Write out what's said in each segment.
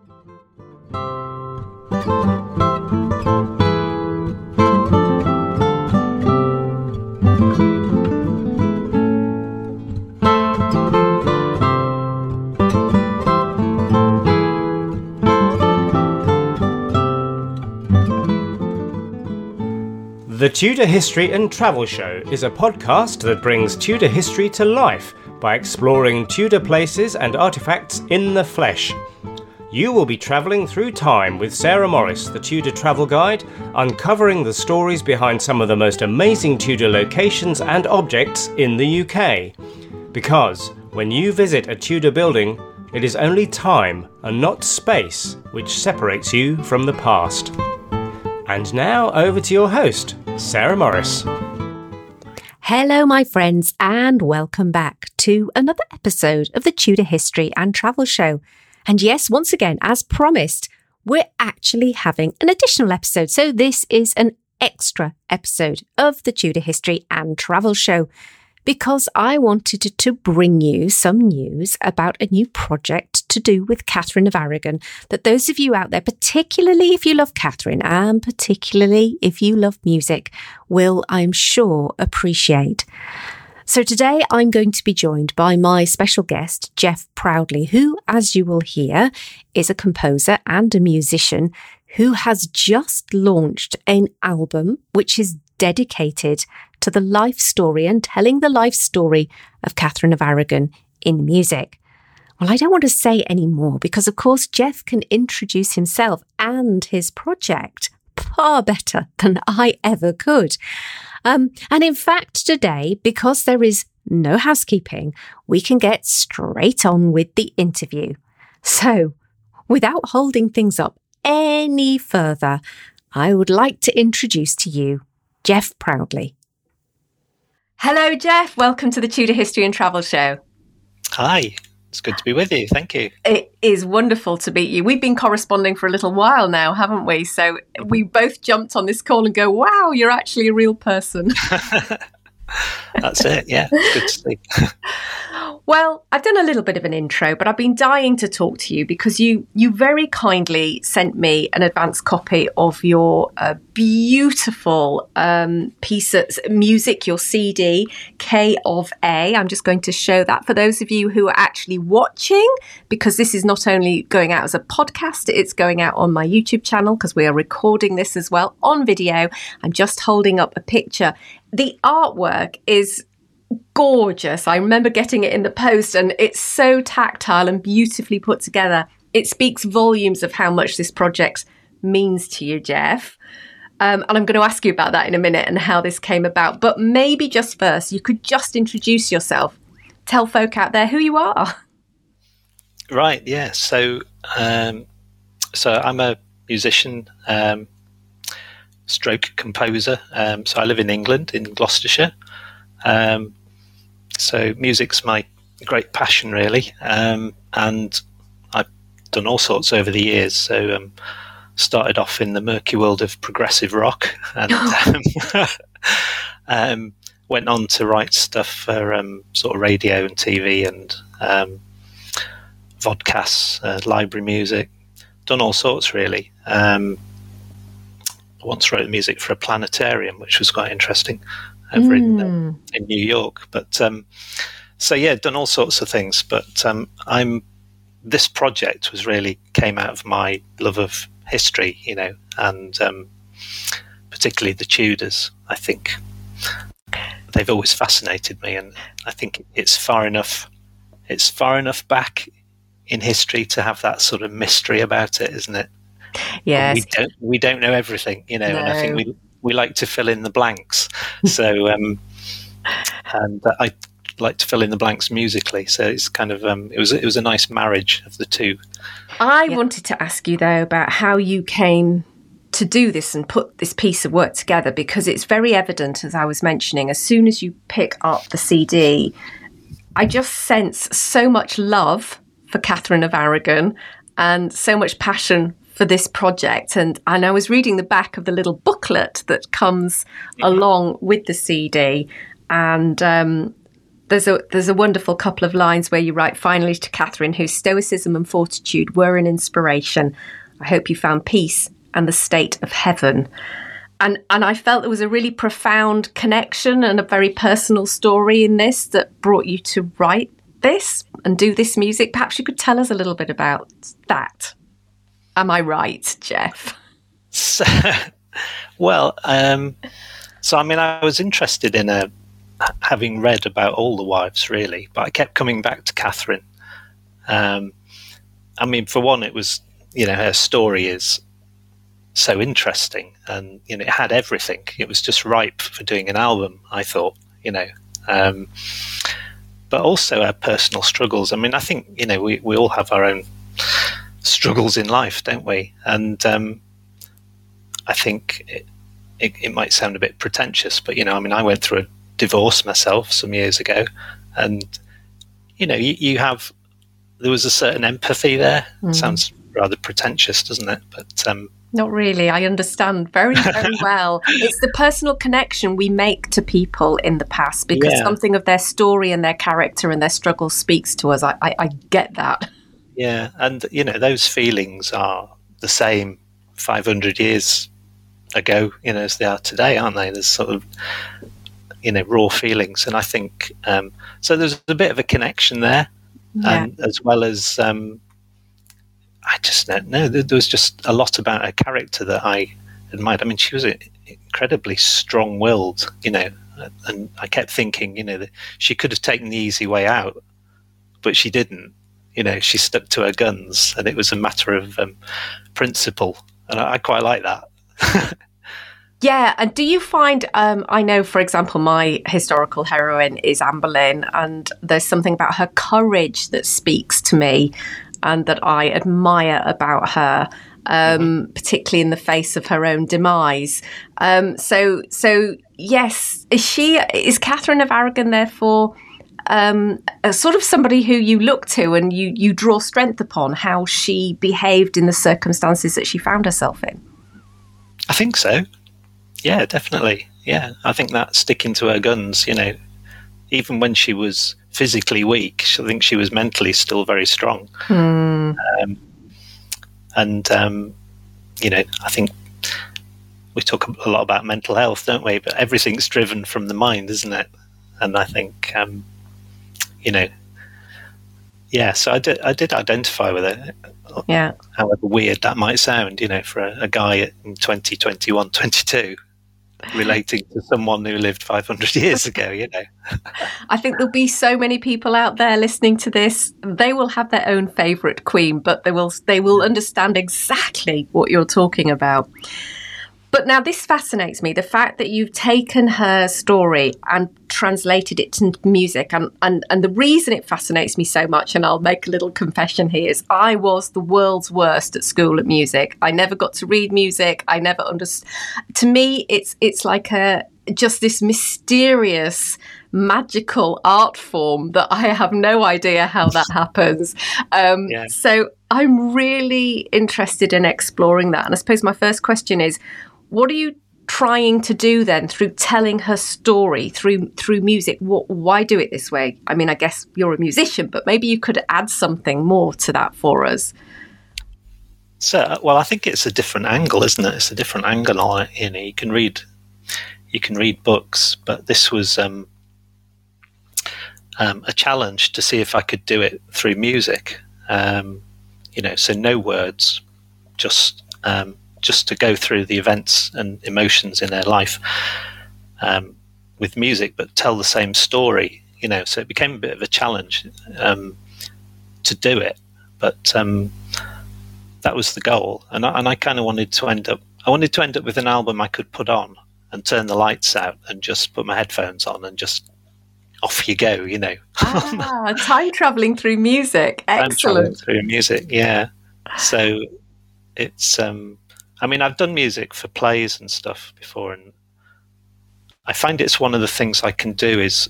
The Tudor History and Travel Show is a podcast that brings Tudor history to life by exploring Tudor places and artefacts in the flesh. You will be travelling through time with Sarah Morris, the Tudor travel guide, uncovering the stories behind some of the most amazing Tudor locations and objects in the UK. Because when you visit a Tudor building, it is only time and not space which separates you from the past. And now over to your host, Sarah Morris. Hello, my friends, and welcome back to another episode of the Tudor History and Travel Show. And yes, once again, as promised, we're actually having an additional episode. So this is an extra episode of the Tudor History and Travel Show, because I wanted to bring you some news about a new project to do with Catherine of Aragon that those of you out there, particularly if you love Catherine and particularly if you love music, will, I'm sure, appreciate. So today I'm going to be joined by my special guest, Jeff Proudley, who, as you will hear, is a composer and a musician who has just launched an album which is dedicated to the life story and telling the life story of Catherine of Aragon in music. Well, I don't want to say any more because, of course, Jeff can introduce himself and his project far better than I ever could. And in fact, today, because there is no housekeeping, we can get straight on with the interview. So, without holding things up any further, I would like to introduce to you Jeff Proudley. Hello, Jeff. Welcome to the Tudor History and Travel Show. Hi. It's good to be with you. Thank you. It is wonderful to meet you. We've been corresponding for a little while now, haven't we? So we both jumped on this call and go, wow, you're actually a real person. That's it. Yeah. Good to see. Well, I've done a little bit of an intro, but I've been dying to talk to you because you very kindly sent me an advance copy of your beautiful piece of music, your CD, K of A. I'm just going to show that for those of you who are actually watching, because this is not only going out as a podcast, it's going out on my YouTube channel because we are recording this as well on video. I'm just holding up a picture. The artwork is gorgeous. I remember getting it in the post and it's so tactile and beautifully put together. It speaks volumes of how much this project means to you, Jeff. And I'm going to ask you about that in a minute and how this came about. But maybe just first, you could just introduce yourself. Tell folk out there who you are. Right, yeah. So I'm a musician, stroke composer. So I live in England, in Gloucestershire. So music's my great passion, really, and I've done all sorts over the years. So started off in the murky world of progressive rock, and went on to write stuff for sort of radio and TV and vodcasts, library music. Done all sorts, really. I once wrote music for a planetarium, which was quite interesting. Over in New York, but done all sorts of things. But this project came out of my love of history, and particularly the Tudors. I think they've always fascinated me, and I think it's far enough back in history to have that sort of mystery about it, isn't it? Yes, we don't know everything, no. And I think we like to fill in the blanks. So, and I like to fill in the blanks musically. So it's kind of it was a nice marriage of the two. I wanted to ask you though about how you came to do this and put this piece of work together, because it's very evident, as I was mentioning, as soon as you pick up the CD, I just sense so much love for Catherine of Aragon and so much passion for this project. And I was reading the back of the little booklet that comes along with the CD, and the there's a wonderful couple of lines where you write, finally to Catherine, whose stoicism and fortitude were an inspiration. I hope you found peace and the state of heaven. And I felt there was a really profound connection and a very personal story in this that brought you to write this and do this music. Perhaps you could tell us a little bit about that. Am I right, Jeff? So, well, so I mean, I was interested in having read about all the wives, really, but I kept coming back to Catherine. I mean, for one, it was, her story is so interesting, and it had everything. It was just ripe for doing an album, I thought. But also our personal struggles. I mean, I think we all have our own struggles in life, don't we? And I think it might sound a bit pretentious, but I mean, I went through a divorce myself some years ago, and you have, there was a certain empathy there. It sounds rather pretentious, doesn't it? But not really. I understand very, very well. It's the personal connection we make to people in the past because something of their story and their character and their struggle speaks to us. I get that. Yeah, and those feelings are the same 500 years ago, as they are today, aren't they? There's sort of raw feelings, and I think so. There's a bit of a connection there, and as well as I just don't know. There was just a lot about her character that I admired. I mean, she was incredibly strong-willed, and I kept thinking, that she could have taken the easy way out, but she didn't. She stuck to her guns, and it was a matter of principle, and I quite like that. Yeah, and do you find, I know, for example, my historical heroine is Anne Boleyn, and there's something about her courage that speaks to me and that I admire about her, particularly in the face of her own demise. So yes, is Catherine of Aragon therefore a sort of somebody who you look to and you draw strength upon how she behaved in the circumstances that she found herself in? I think so. Yeah, definitely. Yeah, I think that sticking to her guns, even when she was physically weak, I think she was mentally still very strong. I think we talk a lot about mental health, don't we? But everything's driven from the mind, isn't it? And I think, so I did identify with it. Yeah. However weird that might sound, for a guy in 2021, 22, relating to someone who lived 500 years ago, I think there'll be so many people out there listening to this. They will have their own favourite queen, but they will understand exactly what you're talking about. But now this fascinates me, the fact that you've taken her story and translated it to music. And the reason it fascinates me so much, and I'll make a little confession here, is I was the world's worst at school at music. I never got to read music. I never understood. To me, it's like just this mysterious, magical art form that I have no idea how that happens. So I'm really interested in exploring that. And I suppose my first question is, what are you trying to do then through telling her story through music? Why do it this way? I mean, I guess you're a musician, but maybe you could add something more to that for us. So, well, I think it's a different angle, isn't it? It's a different angle on it. You can read books, but this was a challenge to see if I could do it through music. So no words, just to go through the events and emotions in their life with music, but tell the same story. So it became a bit of a challenge to do it, but that was the goal. And I kind of wanted to end up with an album I could put on and turn the lights out and just put my headphones on and just off you go. Time traveling through music. Excellent. Time traveling through music, yeah. So it's I mean, I've done music for plays and stuff before, and I find it's one of the things I can do is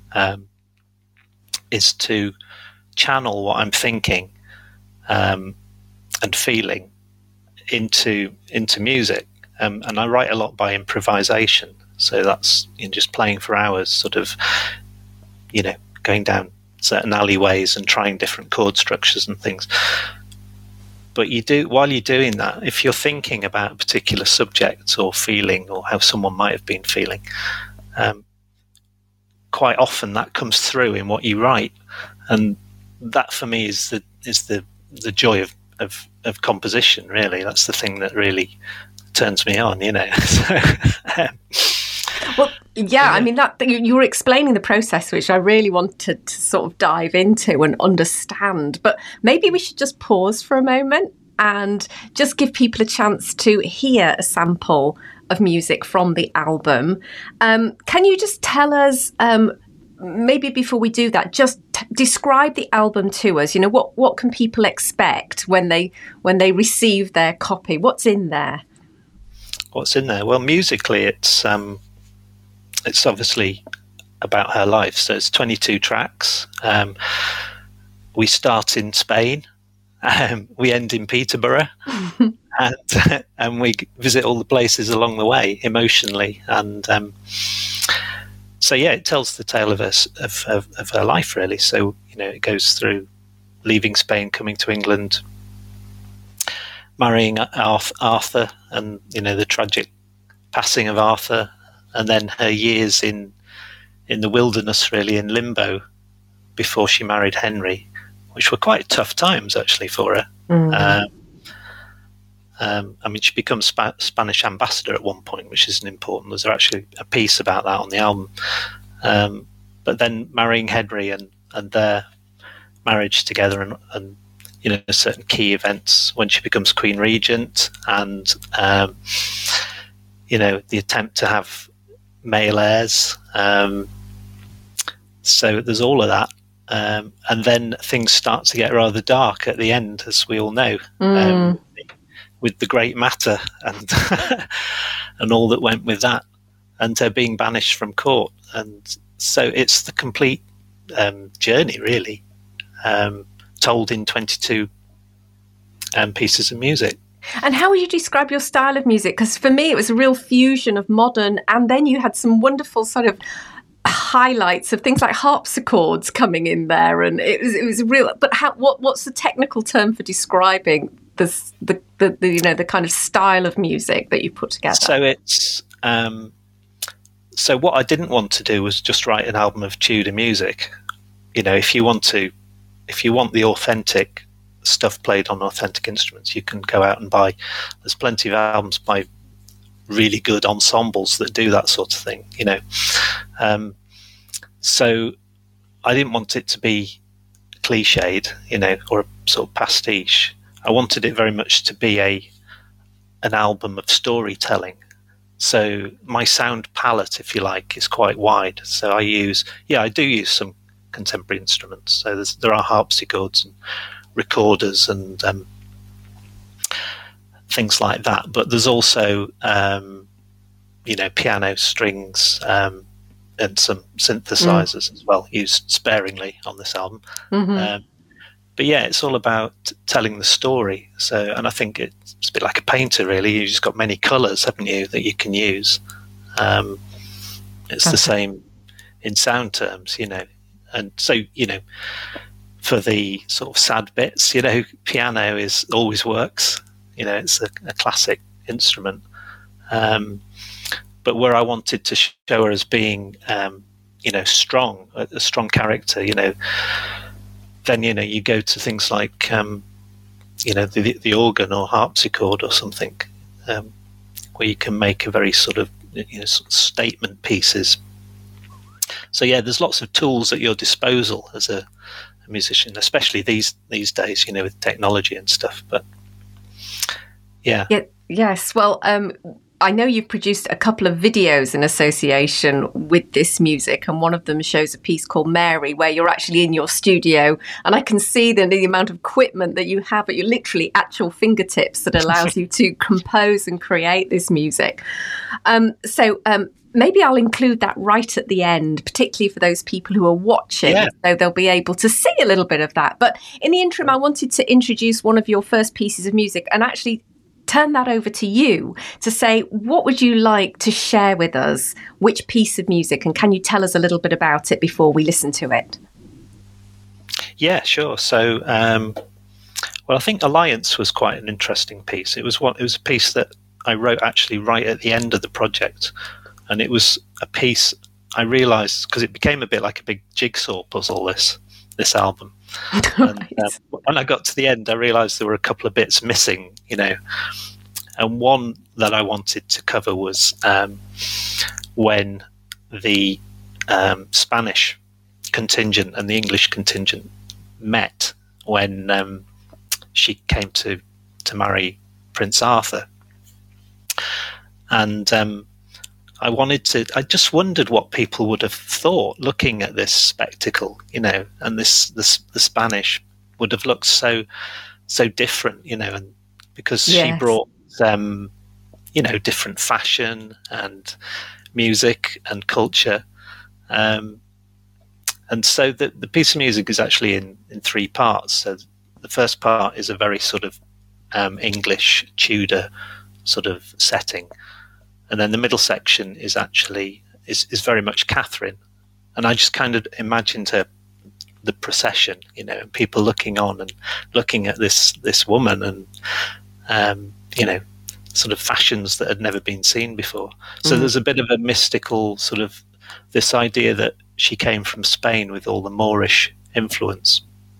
to channel what I'm thinking and feeling into music. And I write a lot by improvisation, so that's just playing for hours, sort of, going down certain alleyways and trying different chord structures and things. But while you're doing that, if you're thinking about a particular subject or feeling or how someone might have been feeling, quite often that comes through in what you write, and that for me is the joy of composition. Really, that's the thing that really turns me on. Well, yeah, I mean, that you were explaining the process, which I really wanted to sort of dive into and understand. But maybe we should just pause for a moment and just give people a chance to hear a sample of music from the album. Can you just tell us, maybe before we do that, just describe the album to us? What can people expect when they receive their copy? What's in there? What's in there? Well, musically, it's obviously about her life. So it's 22 tracks. We start in Spain. We end in Peterborough. and we visit all the places along the way emotionally. And so, yeah, it tells the tale of her life, really. So, it goes through leaving Spain, coming to England, marrying Arthur, and, the tragic passing of Arthur, and then her years in the wilderness, really, in limbo, before she married Henry, which were quite tough times, actually, for her. Mm. I mean, she becomes Spanish ambassador at one point, which isn't important. There's actually a piece about that on the album. But then marrying Henry and their marriage together, and certain key events when she becomes Queen Regent, and the attempt to have male heirs. So there's all of that. And then things start to get rather dark at the end, as we all know, with the Great Matter and and all that went with that, and her being banished from court. And so it's the complete journey, really, told in 22 pieces of music. And how would you describe your style of music? Because for me, it was a real fusion of modern, and then you had some wonderful sort of highlights of things like harpsichords coming in there, and it was real. But what's the technical term for describing the kind of style of music that you put together? So it's so what I didn't want to do was just write an album of Tudor music. If you want the authentic stuff played on authentic instruments, you can go out and buy. There's plenty of albums by really good ensembles that do that sort of thing. So I didn't want it to be cliched, or a sort of pastiche. I wanted it very much to be an album of storytelling. So my sound palette, if you like, is quite wide. So I do use some contemporary instruments. So there are harpsichords and recorders and things like that. But there's also, piano, strings, and some synthesizers as well, used sparingly on this album. Mm-hmm. But yeah, it's all about telling the story. So, and I think it's a bit like a painter, really. You've just got many colours, haven't you, that you can use. It's the same in sound terms, And so, for the sort of sad bits, piano always works. It's a classic instrument. But where I wanted to show her as being, strong, a strong character, then, you go to things like, the organ or harpsichord or something, where you can make a very sort of, sort of statement pieces. So, yeah, there's lots of tools at your disposal as a musician, especially these days, with technology and stuff. But, yeah. Yes. Well, I know you've produced a couple of videos in association with this music, and one of them shows a piece called Mary, where you're actually in your studio, and I can see the amount of equipment that you have at your literally at your fingertips that allows you to compose and create this music. So maybe I'll include that right at the end, particularly for those people who are watching, so they'll be able to see a little bit of that. But in the interim, I wanted to introduce one of your first pieces of music and actually turn that over to you to say, what would you like to share with us? Which piece of music? And can you tell us a little bit about it before we listen to it? Yeah, sure. So, well, I think Alliance was quite an interesting piece. It was a piece that I wrote actually right at the end of the project, and it was a piece I realised because it became a bit like a big jigsaw puzzle. This album, and when I got to the end, I realised there were a couple of bits missing. And one that I wanted to cover was when the Spanish contingent and the English contingent met when she came to marry Prince Arthur. And I just wondered what people would have thought looking at this spectacle, and the Spanish would have looked so different, and because she brought different fashion and music and culture. And so the piece of music is actually in three parts. So the first part is a very sort of English Tudor sort of setting. And then the middle section is actually is very much Catherine. And I just kind of imagined the procession, and people looking on and looking at this woman and, sort of fashions that had never been seen before. So there's a bit of a mystical sort of this idea that she came from Spain with all the Moorish influence.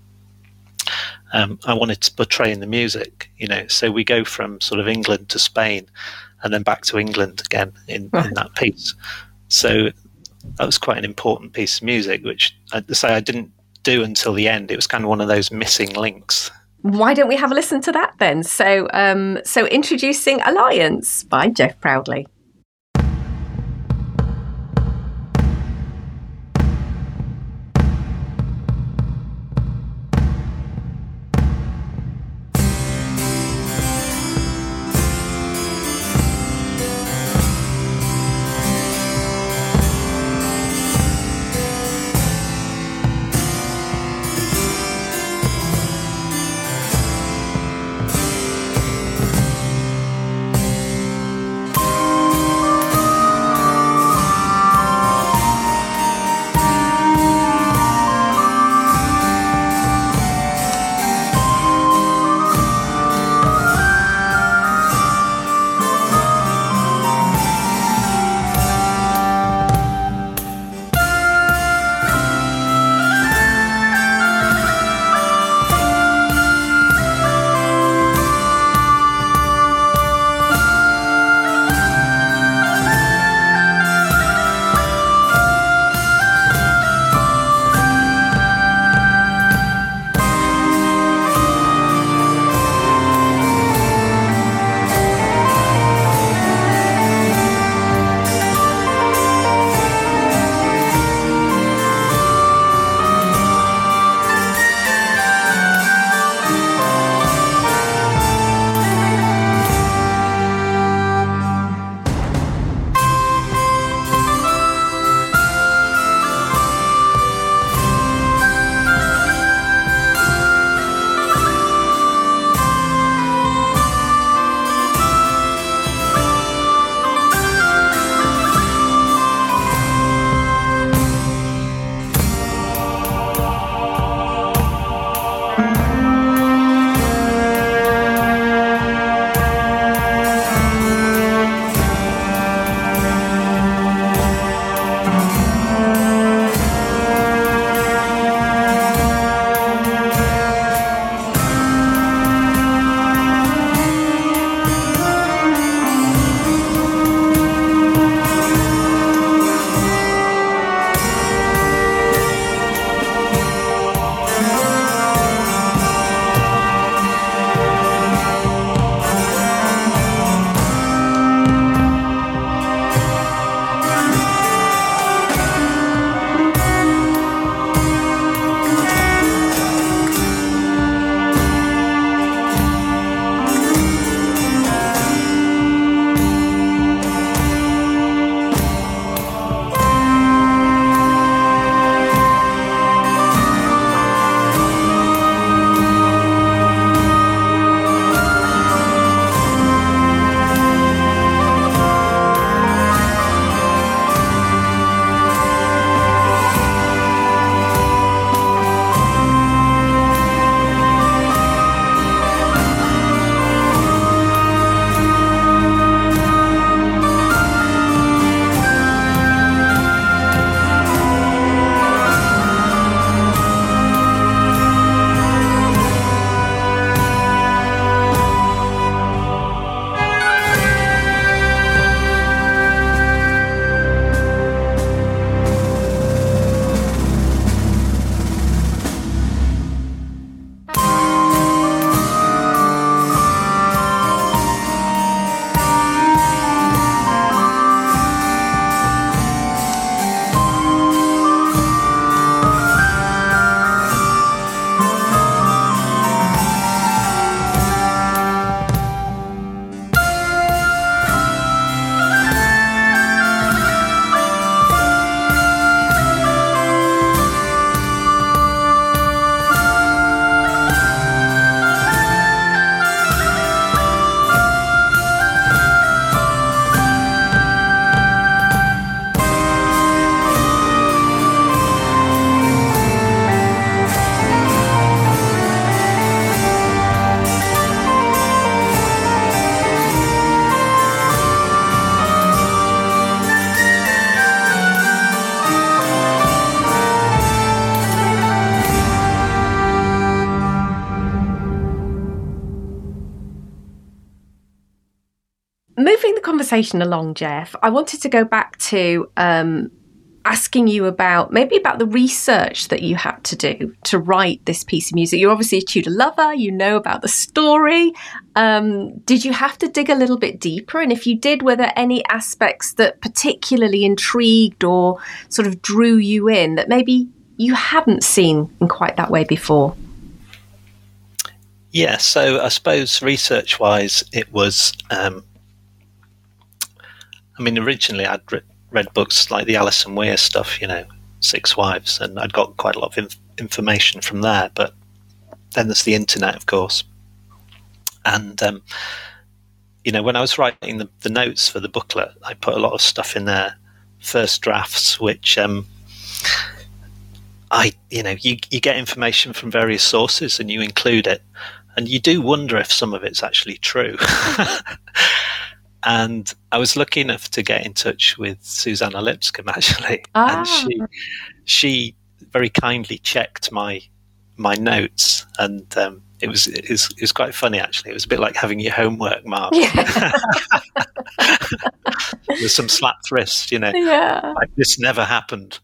I wanted to portray in the music, so we go from sort of England to Spain and then back to England again in that piece. So that was quite an important piece of music, which I didn't do until the end. It was kind of one of those missing links. Why don't we have a listen to that then? So introducing Alliance by Jeff Proudley. moving the conversation along, Jeff, I wanted to go back to asking you about the research that you had to do to write this piece of music. You're obviously a Tudor lover, you know about the story. Did you have to dig a little bit deeper? And if you did, were there any aspects that particularly intrigued or sort of drew you in that maybe you hadn't seen in quite that way before? Yeah, so I suppose research-wise, it was... originally I'd read books like the Alison Weir stuff, Six Wives, and I'd got quite a lot of information from there. But then there's the internet, of course. And, when I was writing the notes for the booklet, I put a lot of stuff in there, first drafts, which you get information from various sources and you include it. And you do wonder if some of it's actually true. And I was lucky enough to get in touch with Susanna Lipscomb, actually. And she very kindly checked my notes. And it was quite funny, actually. It was a bit like having your homework marked. Yeah. With some slapped wrist, Yeah. Like this never happened.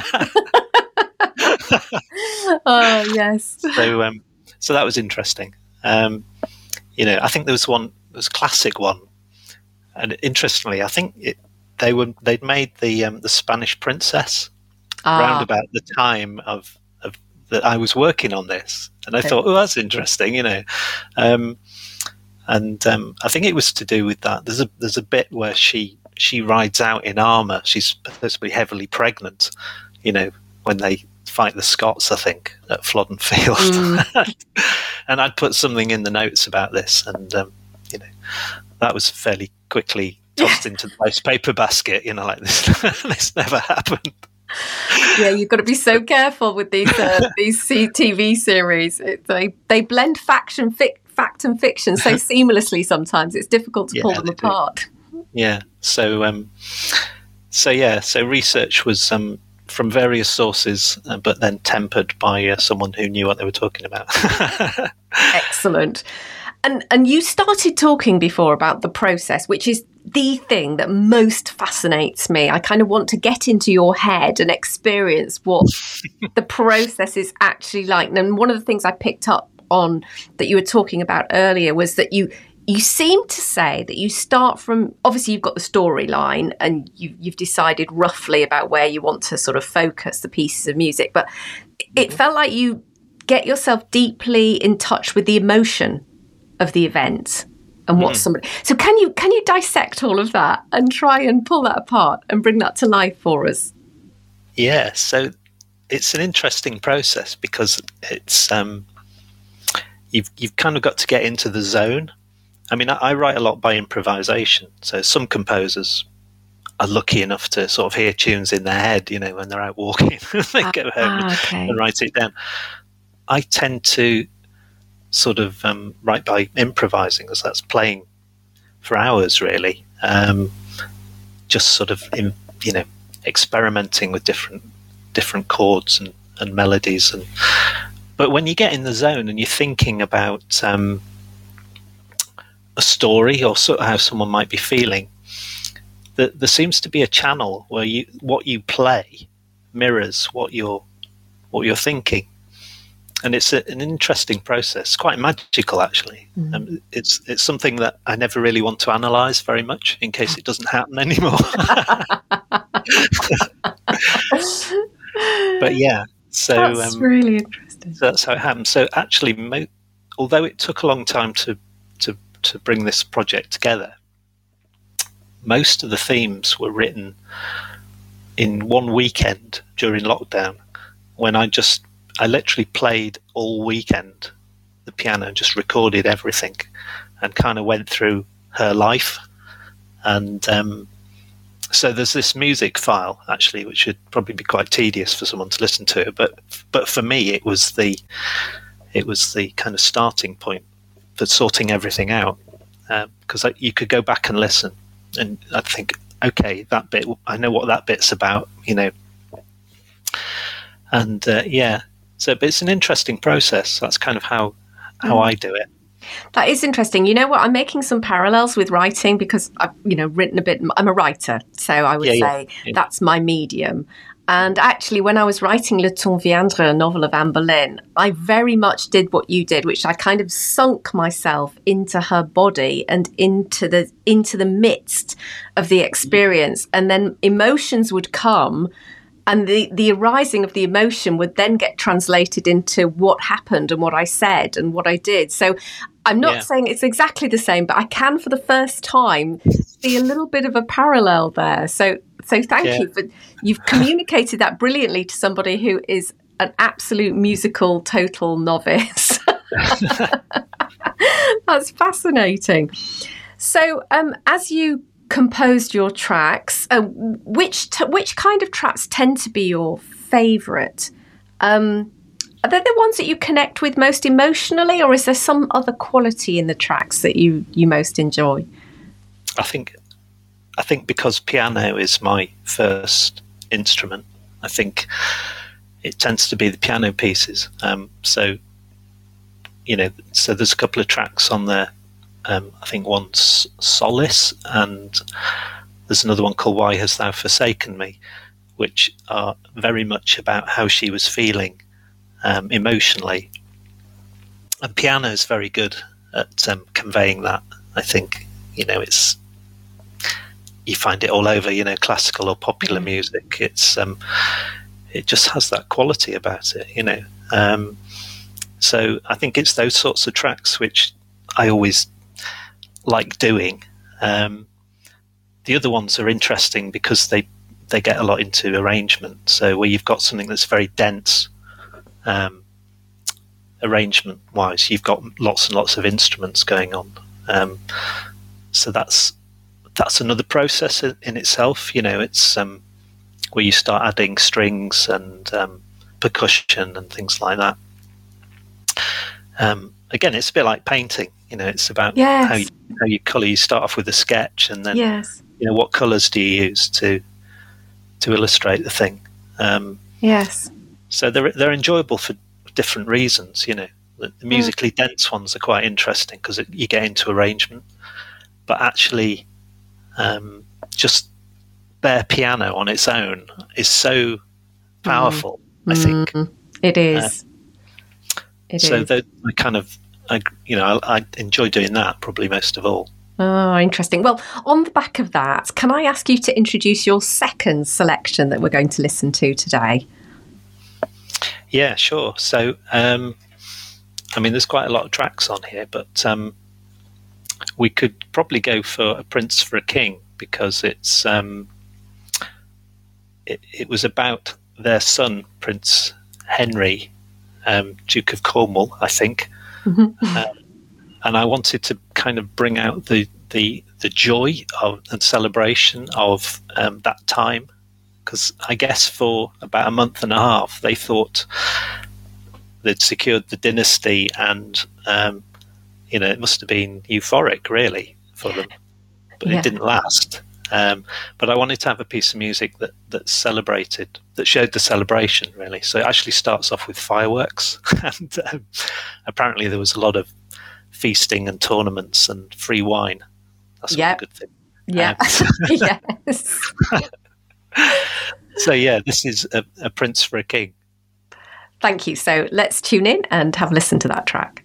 Oh, yes. So that was interesting. I think there was a classic one. And interestingly, I think they'd made the Spanish Princess round about the time of that I was working on this, and I thought, that's interesting, and I think it was to do with that. There's a bit where she rides out in armour. She's supposed to be heavily pregnant, when they fight the Scots, I think, at Flodden Field, and I'd put something in the notes about this, and that was fairly quickly tossed into the waste paper basket, like this never happened. Yeah, you've got to be so careful with these TV series. They blend fact and fiction so seamlessly sometimes it's difficult to pull them apart. Yeah, so research was from various sources, but then tempered by someone who knew what they were talking about. Excellent. And you started talking before about the process, which is the thing that most fascinates me. I kind of want to get into your head and experience what the process is actually like. And one of the things I picked up on that you were talking about earlier was that you seem to say that you start from, obviously you've got the storyline and you've decided roughly about where you want to sort of focus the pieces of music, but it felt like you get yourself deeply in touch with the emotion of the event and what somebody. So can you dissect all of that and try and pull that apart and bring that to life for us? Yeah, so it's an interesting process because it's you've kind of got to get into the zone. I mean, I write a lot by improvisation. So some composers are lucky enough to sort of hear tunes in their head, when they're out walking. They go home and write it down. I tend to sort of write by improvising, as that's playing for hours, really. Just sort of, experimenting with different chords and melodies. But when you get in the zone and you're thinking about a story or sort of how someone might be feeling, there seems to be a channel where what you play mirrors what you're thinking. And it's an interesting process, quite magical, actually. It's something that I never really want to analyse very much in case it doesn't happen anymore. But yeah, so that's really interesting. So that's how it happened. So actually, although it took a long time to bring this project together, most of the themes were written in one weekend during lockdown, when I literally played all weekend the piano and just recorded everything and kind of went through her life. And so there's this music file, actually, which would probably be quite tedious for someone to listen to. But for me, it was the kind of starting point for sorting everything out. Because you could go back and listen and I'd think, okay, that bit, I know what that bit's about, And yeah. So, but it's an interesting process. That's kind of how I do it. That is interesting. You know what? I'm making some parallels with writing because I've, written a bit. I'm a writer, so I would say that's my medium. And actually, when I was writing Le Temps Viendra, a novel of Anne Boleyn, I very much did what you did, which I kind of sunk myself into her body and into the midst of the experience. And then emotions would come, and the arising of the emotion would then get translated into what happened and what I said and what I did. So I'm not saying it's exactly the same, but I can, for the first time, see a little bit of a parallel there. So thank you for you've communicated that brilliantly to somebody who is an absolute musical total novice. That's fascinating. So as you composed your tracks, which kind of tracks tend to be your favourite? Are they the ones that you connect with most emotionally, or is there some other quality in the tracks that you most enjoy? I think because piano is my first instrument, I think it tends to be the piano pieces. So there's a couple of tracks on there. I think one's Solace, and there's another one called Why Hast Thou Forsaken Me, which are very much about how she was feeling emotionally. And piano is very good at conveying that. I think, it's, you find it all over, classical or popular music. It's it just has that quality about it, so I think it's those sorts of tracks which I always like doing. The other ones are interesting because they get a lot into arrangement. So where you've got something that's very dense, arrangement wise, you've got lots and lots of instruments going on. So that's another process in itself. It's where you start adding strings and percussion and things like that. Again, it's a bit like painting. It's about how you colour. You start off with a sketch, and then what colours do you use to illustrate the thing. So they're enjoyable for different reasons. The musically dense ones are quite interesting because you get into arrangement, but actually, just bare piano on its own is so powerful. I think it is. I enjoy doing that probably most of all. Oh, interesting. Well, on the back of that, can I ask you to introduce your second selection that we're going to listen to today? Yeah, sure. So, there's quite a lot of tracks on here, but we could probably go for A Prince for a King because it's it was about their son, Prince Henry, Duke of Cornwall, I think. And I wanted to kind of bring out the joy and celebration of that time, because I guess for about a month and a half they thought they'd secured the dynasty, and it must have been euphoric really for them, but it didn't last. But I wanted to have a piece of music that celebrated, that showed the celebration really. So it actually starts off with fireworks, and apparently there was a lot of feasting and tournaments and free wine. That's a good thing. Yeah. Yes. So this is a Prince for a King. Thank you. So let's tune in and have a listen to that track.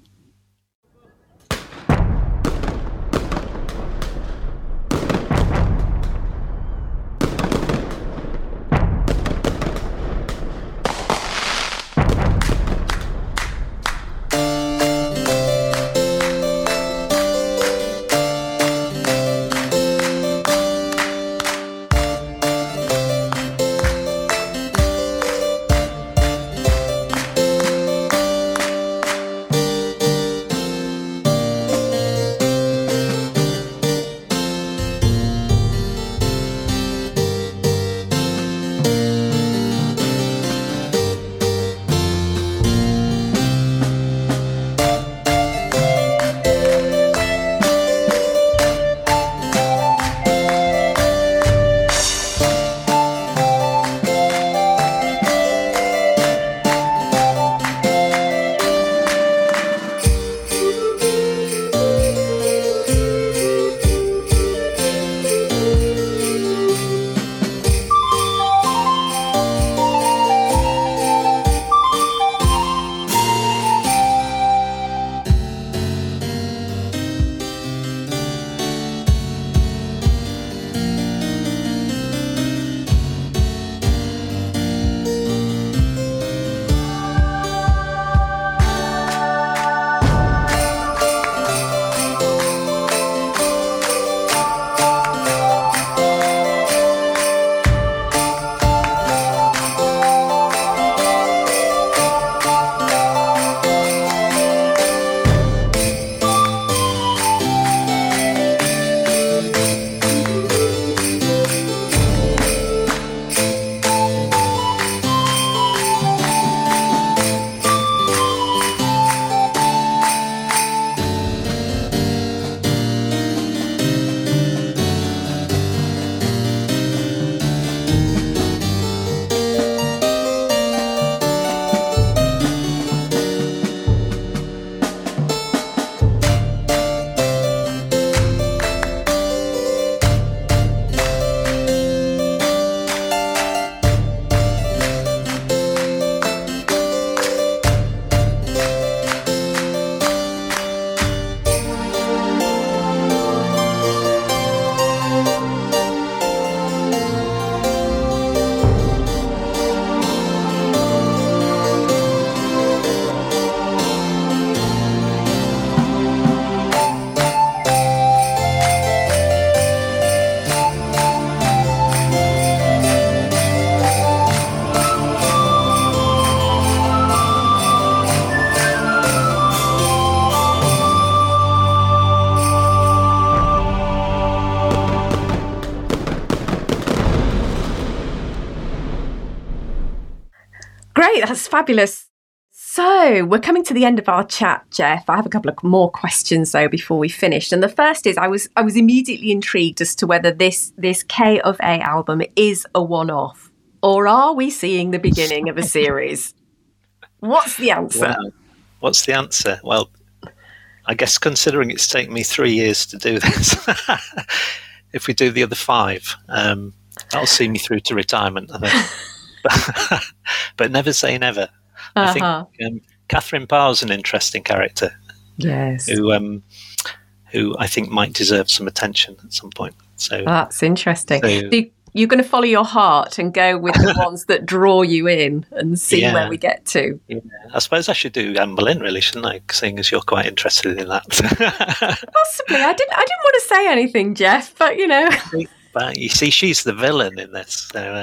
Great, that's fabulous. So we're coming to the end of our chat, Jeff. I have a couple of more questions though before we finish. And the first is I was immediately intrigued as to whether this K of A album is a one-off, or are we seeing the beginning of a series? What's the answer? Well, what's the answer? Well, I guess considering it's taken me 3 years to do this, if we do the other 5, that'll see me through to retirement, I think. But never say never. I think Catherine Parr's an interesting character. Yes. Who I think might deserve some attention at some point. So that's interesting. So you're going to follow your heart and go with the ones that draw you in and see where we get to. Yeah. I suppose I should do Anne Boleyn, really, shouldn't I? Seeing as you're quite interested in that. Possibly. I didn't want to say anything, Jeff, but you know. But you see, she's the villain in this. So,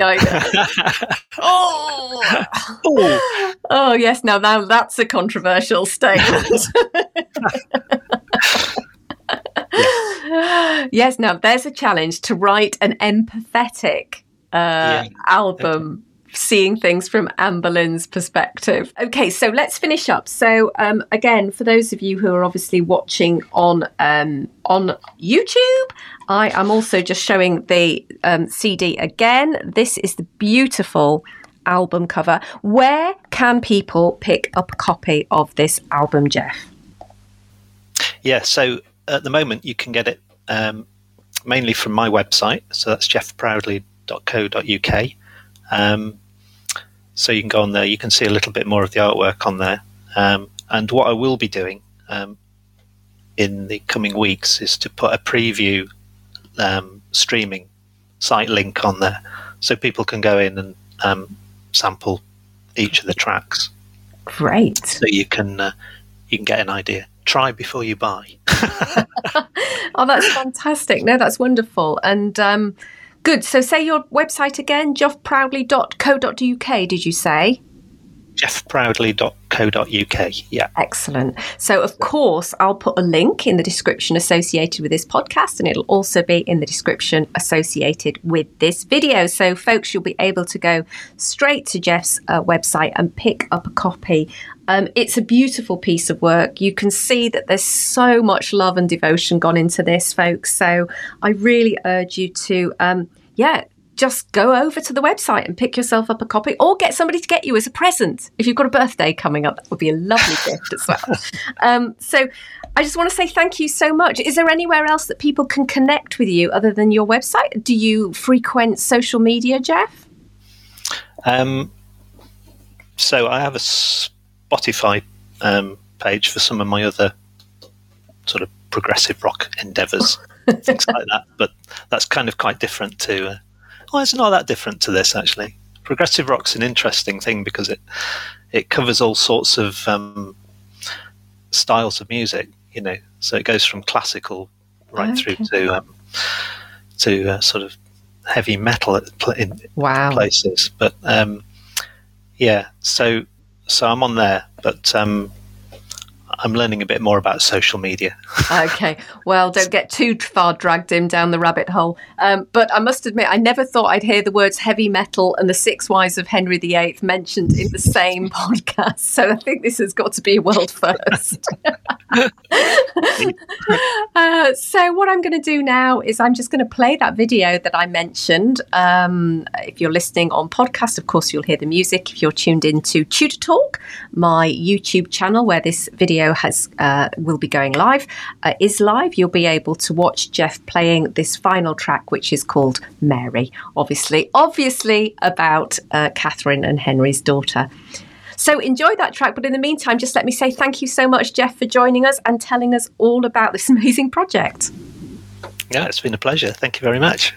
oh, yes. Now that's a controversial statement. Yes. Now there's a challenge to write an empathetic album, seeing things from Anne Boleyn's perspective. Okay, so let's finish up. So again, for those of you who are obviously watching on YouTube, I am also just showing the CD again. This is the beautiful album cover. Where can people pick up a copy of this album, Jeff? Yeah, so at the moment you can get it mainly from my website. So that's jeffproudley.co.uk. So you can go on there. You can see a little bit more of the artwork on there. And what I will be doing in the coming weeks is to put a preview streaming site link on there, so people can go in and sample each of the tracks. Great. So you can get an idea. Try before you buy. Oh, that's fantastic. No, that's wonderful. And good. So say your website again, jeffproudley.co.uk, did you say? jeffproudley.co.uk. Yeah. Excellent. So, of course, I'll put a link in the description associated with this podcast, and it'll also be in the description associated with this video. So, folks, you'll be able to go straight to Jeff's website and pick up a copy. It's a beautiful piece of work. You can see that there's so much love and devotion gone into this, folks. So I really urge you to, just go over to the website and pick yourself up a copy, or get somebody to get you as a present. If you've got a birthday coming up, that would be a lovely gift as well. So I just want to say thank you so much. Is there anywhere else that people can connect with you other than your website? Do you frequent social media, Jeff? So I have a Spotify page for some of my other sort of progressive rock endeavours, things like that. But that's kind of quite different to... it's not that different to this, actually. Progressive rock's an interesting thing because it covers all sorts of styles of music, you know. So it goes from classical right through to sort of heavy metal in places. But so I'm on there, but I'm learning a bit more about social media. Okay. Well, don't get too far dragged in down the rabbit hole. But I must admit, I never thought I'd hear the words heavy metal and the 6 Wives of Henry VIII mentioned in the same podcast. So I think this has got to be a world first. So what I'm going to do now is I'm just going to play that video that I mentioned. If you're listening on podcast, of course, you'll hear the music. If you're tuned into Tudor Talk, my YouTube channel where this video will be going live, is live. You'll be able to watch Jeff playing this final track, which is called Mary, obviously about Catherine and Henry's daughter. So enjoy that track, but in the meantime, just let me say thank you so much, Jeff, for joining us and telling us all about this amazing project. Yeah, it's been a pleasure. Thank you very much.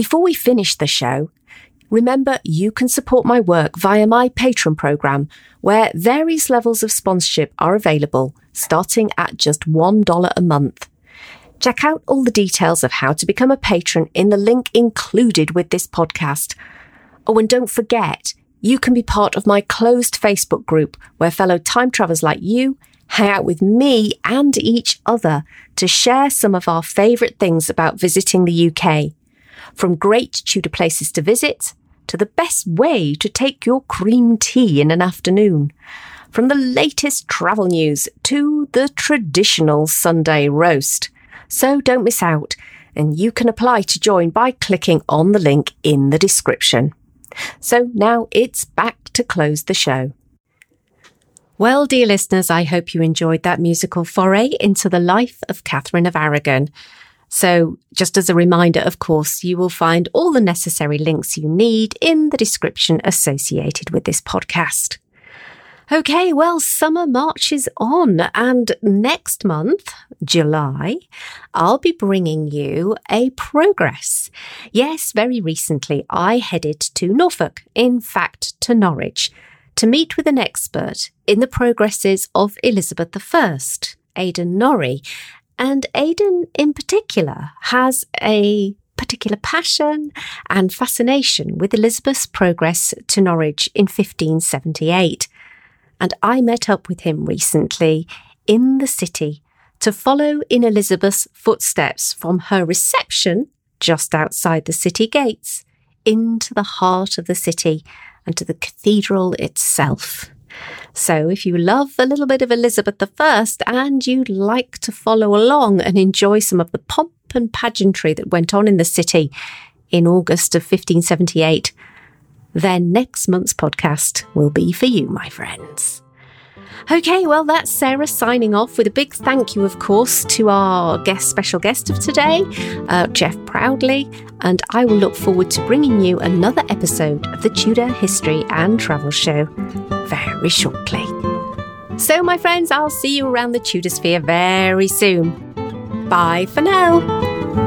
before we finish the show, remember you can support my work via my Patreon programme, where various levels of sponsorship are available, starting at just $1 a month. Check out all the details of how to become a patron in the link included with this podcast. Oh, and don't forget, you can be part of my closed Facebook group where fellow time travellers like you hang out with me and each other to share some of our favourite things about visiting the UK. From great Tudor places to visit, to the best way to take your cream tea in an afternoon. From the latest travel news to the traditional Sunday roast. So don't miss out, and you can apply to join by clicking on the link in the description. So now it's back to close the show. Well, dear listeners, I hope you enjoyed that musical foray into the life of Catherine of Aragon. So just as a reminder, of course, you will find all the necessary links you need in the description associated with this podcast. Okay, well, summer marches on, and next month, July, I'll be bringing you a progress. Yes, very recently I headed to Norfolk, in fact to Norwich, to meet with an expert in the progresses of Elizabeth I, Aidan Norrie. And Aidan in particular has a particular passion and fascination with Elizabeth's progress to Norwich in 1578. And I met up with him recently in the city to follow in Elizabeth's footsteps from her reception just outside the city gates into the heart of the city and to the cathedral itself. So if you love a little bit of Elizabeth I and you'd like to follow along and enjoy some of the pomp and pageantry that went on in the city in August of 1578, then next month's podcast will be for you, my friends. Okay, well, that's Sarah signing off with a big thank you, of course, to our special guest of today, Jeff Proudley, and I will look forward to bringing you another episode of the Tudor History and Travel Show very shortly. So, my friends, I'll see you around the Tudor sphere very soon. Bye for now.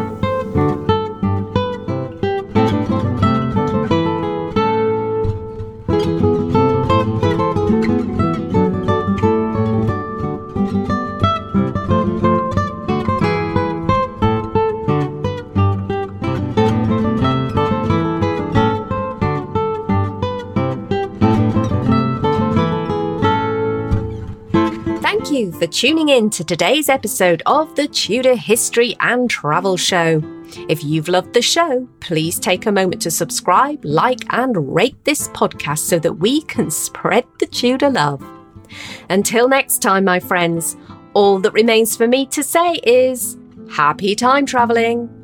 Thank you for tuning in to today's episode of the Tudor History and Travel Show. If you've loved the show, please take a moment to subscribe, like, and rate this podcast so that we can spread the Tudor love. Until next time, my friends, all that remains for me to say is happy time travelling.